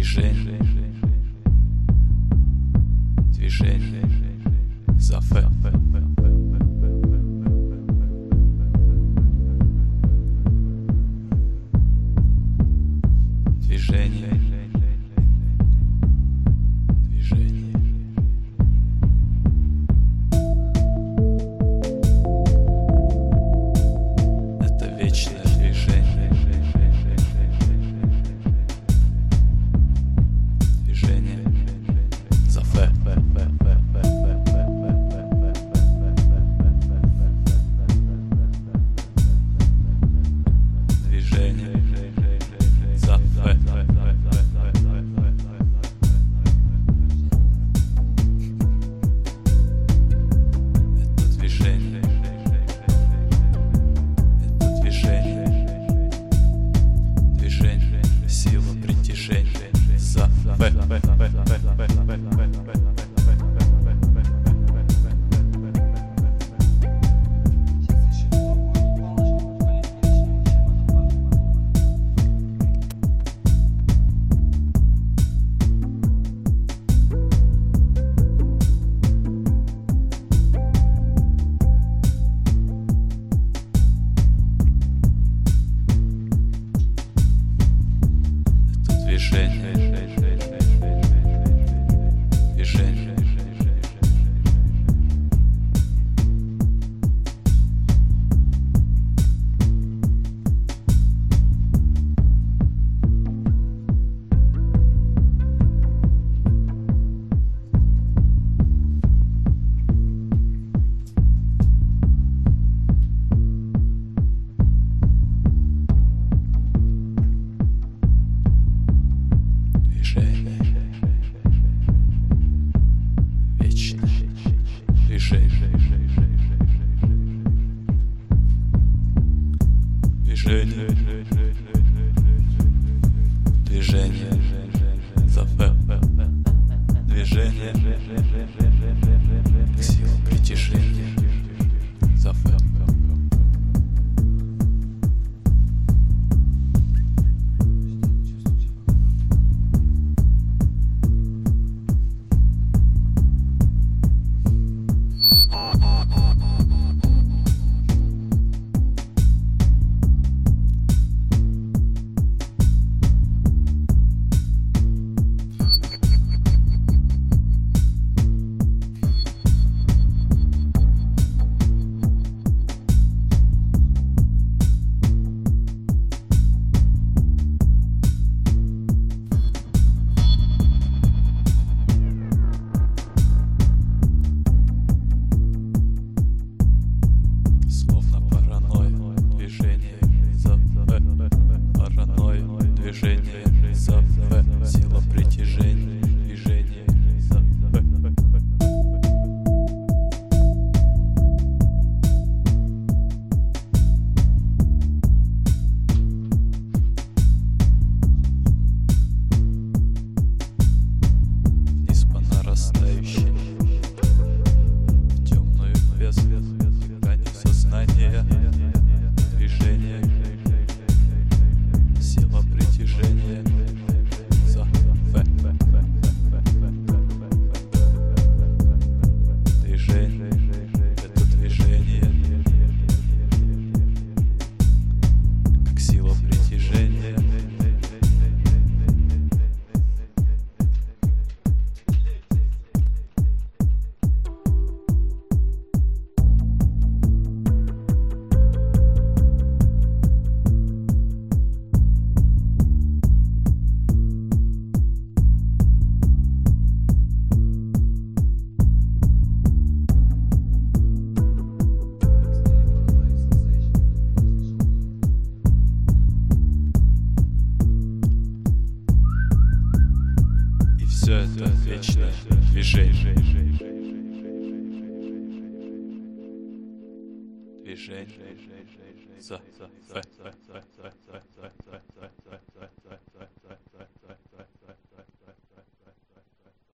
Движение, движение за Ф. Движение, движение. Это вечное движение. Движение за Ф. Движение за Ф. Это движение. Это движение. Движение. Сила притяжения за Ф. Движение, движение, вечное движение. Движение, движение за Ф. Движение, сила притяжения за Ф. Словно паранойя, движение за Ф. Паранойя, движение за Ф. Сила притяжения, движение за Ф. Вниз по нарастающей, в темную бездну сознание, движение, сила притяжения за Ф. Движение, это движение, как сила притяжения. Все это вечное движение. Движение за Ф.